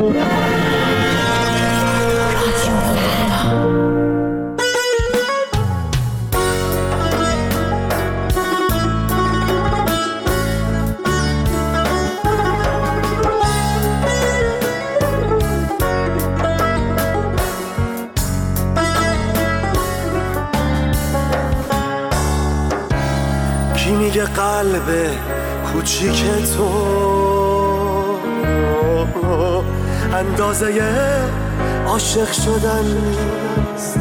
میگه قلب کوچیک تو اندازه عاشق شدن نیست.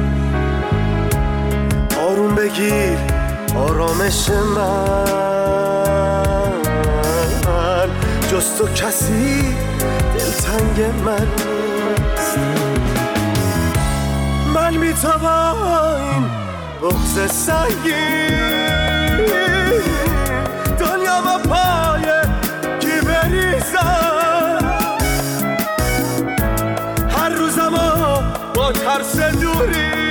آروم بگیر آرامش من، جز تو کسی دلتنگ من نیست. من میتوان این بغض سنگین دنیا با پای کی بریزم، هر روزمو با ترس دوری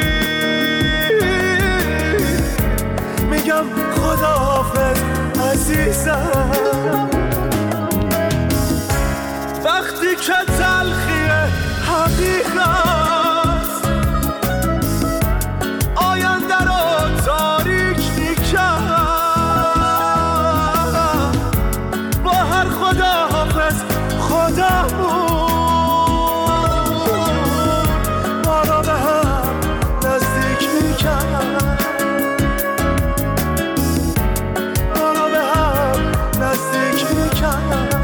میگم خداحافظ عزیزم. وقتی که تلخی حقیقت آینده رو تاریک میکرد، با هر خداحافظ خدامون ما را به هم نزدیک میکرد، ما را به هم نزدیک میکرد.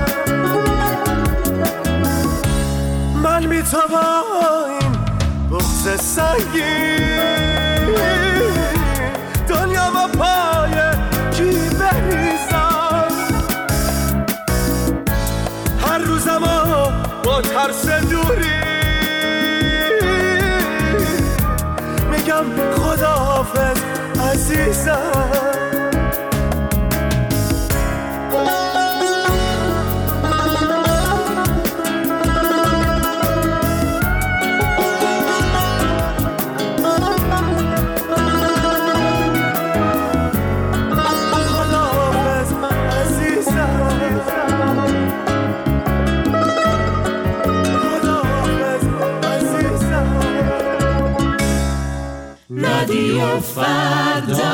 من میتوان این بغض سنگین دنیا با پای کی بریزم، هر روزمو با ترس دوری میگم خداحافظ عزیزم. رادیو فردا.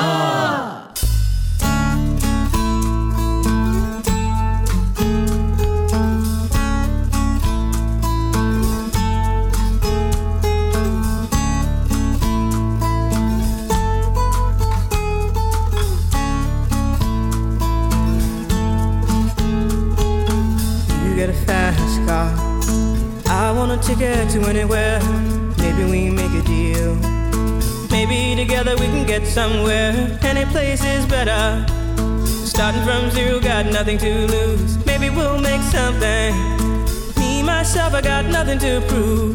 You get a fast car, I want a ticket to anywhere. Maybe we make a deal. Maybe together we can get somewhere. Any place is better. Starting from zero, got nothing to lose. Maybe we'll make something. Me, myself, I got nothing to prove.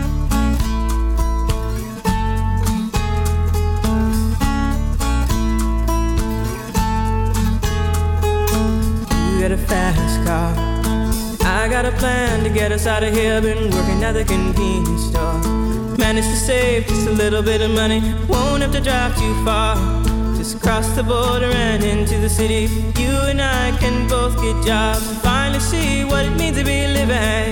You got a fast car, I got a plan to get us out of here. Been working at the convenience store, managed to save just a little bit of money. Won't have to drive too far, just cross the border and into the city. You and I can both get jobs and finally see what it means to be living.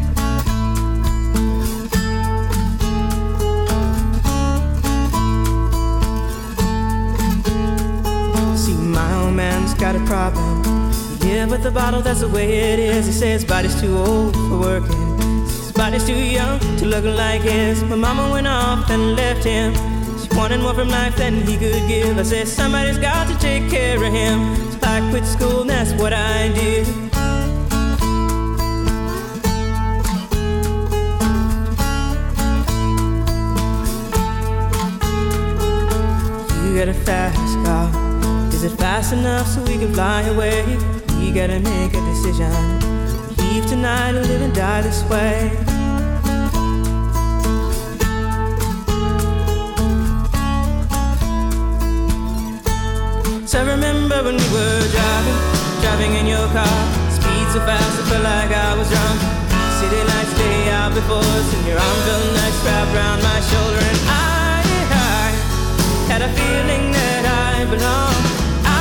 See, my old man's got a problem. He live with a bottle, that's the way it is. He says his body's too old for working, body's too young to look like his. My mama went off and left him. She wanted more from life than he could give. I said somebody's got to take care of him, so I quit school and that's what I did. You got a fast car, is it fast enough so we can fly away? We gotta make a decision, leave tonight or live and die this way. So I remember when we were driving in your car, speed so fast I felt like I was drunk. City lights day out before us and your arm felt nice wrapped around my shoulder. And I had a feeling that I belonged.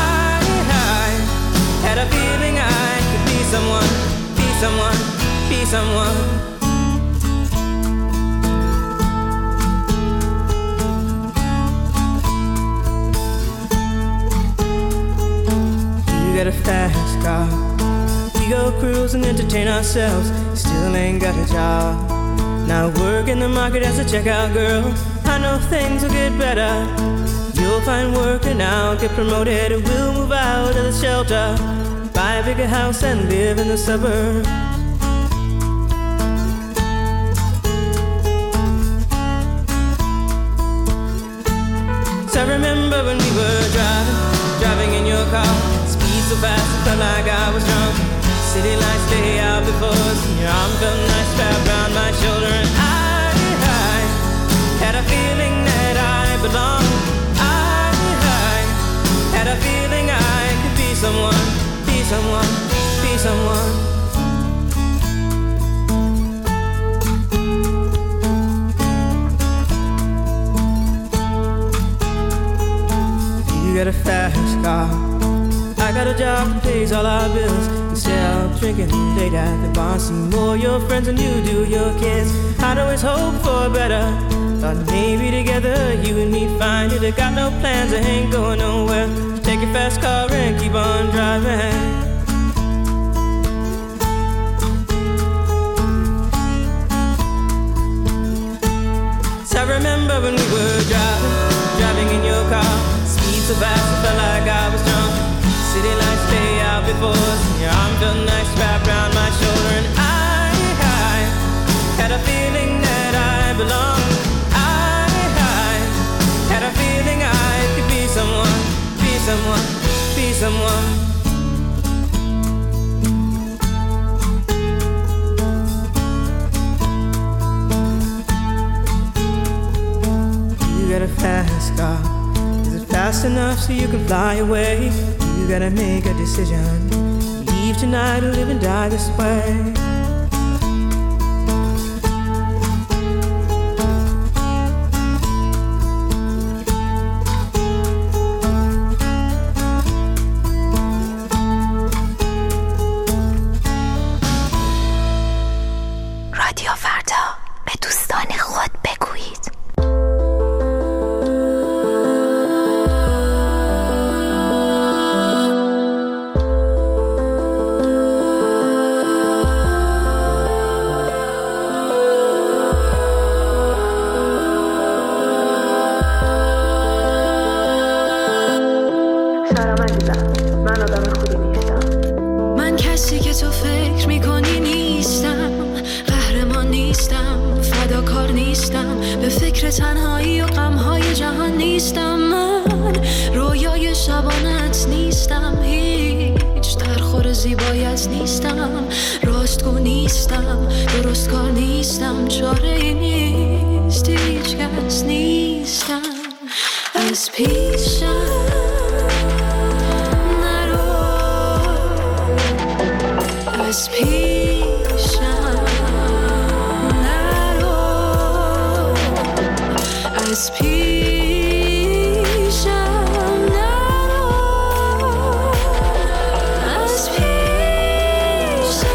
I had a feeling I could be someone, be someone. You got a fast car. We go cruise and entertain ourselves. Still ain't got a job. Now work in the market as a checkout girl. I know things will get better. You'll find work and I'll get promoted. We'll move out of the shelter, buy a bigger house and live in the suburbs. So I remember when we were driving in your car. Speed so fast, it felt like I was drunk. City lights lay out before us. Your arm felt nice wrapped around my shoulder. And I had a feeling that I belonged. I had a feeling I could be someone, be someone, be someone. You got a fast car. I got a job that pays all our bills. Instead of drinking late at the bar, see more your friends than you do your kids. I'd always hope for better. Thought maybe together you and me find it. I got no plans, I ain't going nowhere. Take your fast car and keep on driving. So I remember when we were driving in your car. Speed so fast, I felt like I was drunk. City lights lay out before us. Your arm felt nice wrapped around my shoulder. And I had a feeling that I belonged. I had a feeling I could be someone, be someone, be someone. You got a fast car. Is it fast enough so you can fly away? You gotta make a decision. Leave tonight or live and die this way. رادیو فردا، به دوستان خود بگویید. تنهایی و غمهای جهان نیستم. من رویای شبانت نیستم. هیچ درخور زیبایت نیستم. راستگو نیستم. درست کار نیستم. چاره نیست. هیچ کس نیستم. از پیشم نرو. از پیشم نرو. از پیشم نرو. از پیشم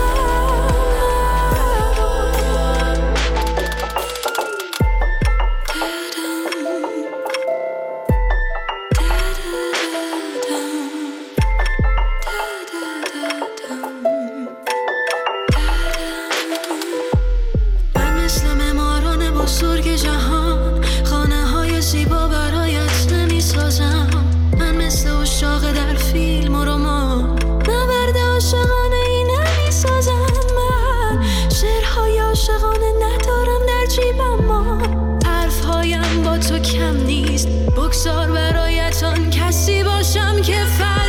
من مثل معماران بزرگ جهان خانه های زیبا برایت نمی سازم. من مثل اشاق در فیلم و رمان نبرد عاشقانه ای نمی سازم. من شعرهای عاشقانه ندارم در جیبم. ما حرفهایم با تو کم نیست. بگذار برایت آن کسی باشم که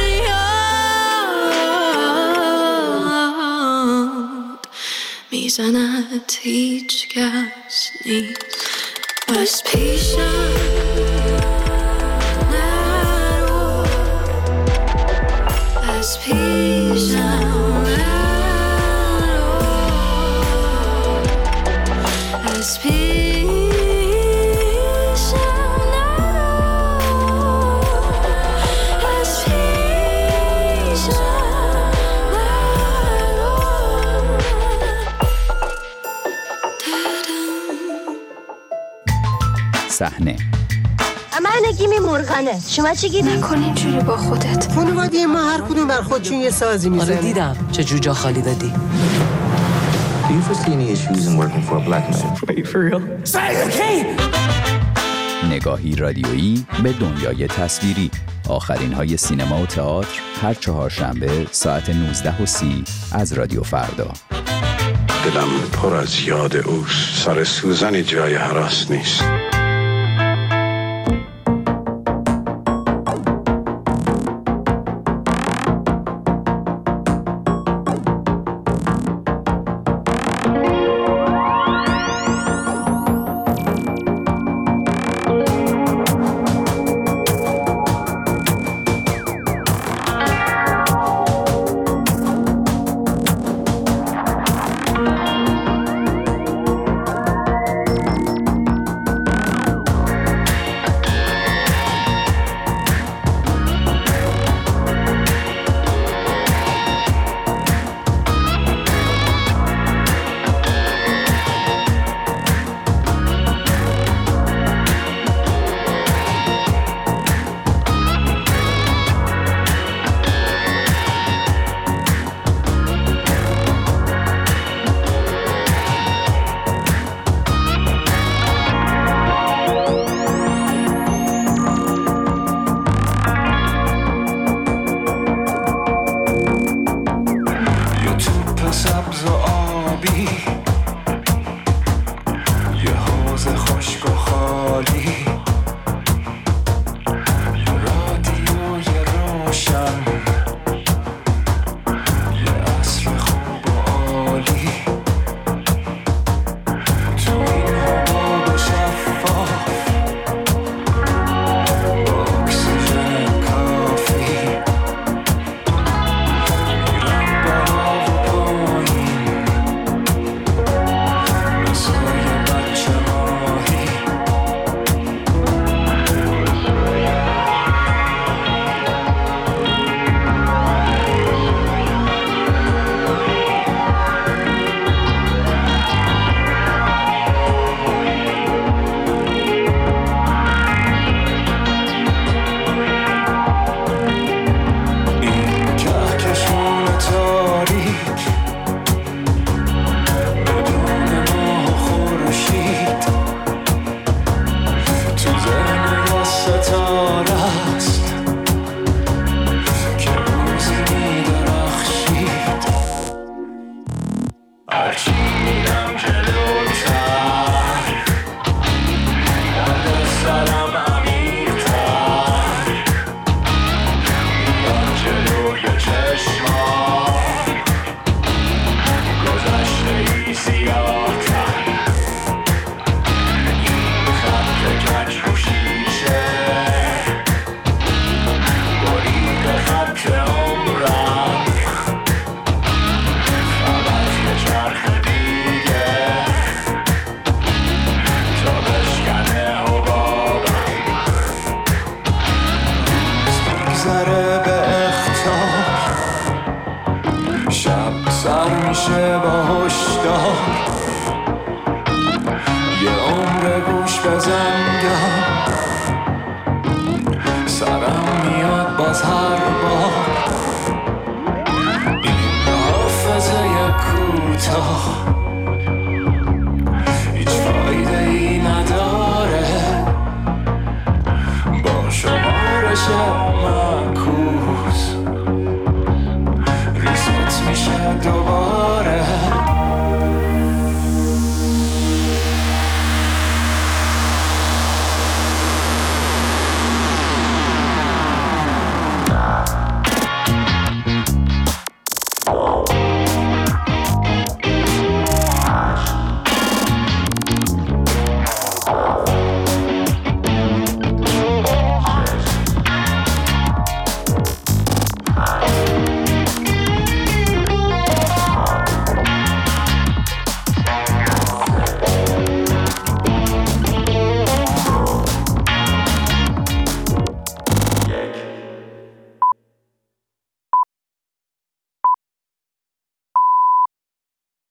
فریاد میزند. هیچ کس نیست. از پیشم نرو. از پیشم نرو. از پیشم نرو. از پیشم نرو. صحنه. من نگیم مرغنه. شما چی گیدی؟ نکن اینجوری با خودت. خانواده ما هر کدوم بر خودشون یه سازی میزنه. آره دیدم چه جوجا خالی دادی. Do you foresee any issues in working for a black man? Are you for real? نگاهی رادیویی به دنیای تصویری. آخرین های سینما و تئاتر هر چهارشنبه ساعت 19:30 از رادیو فردا. دلم پر از یاد اوست. سر سوزنی جای هراس نیست. سر میشه با هشدار یه عمر گوش بزنگم سرم میاد باز هر بار این حافظه کوتاه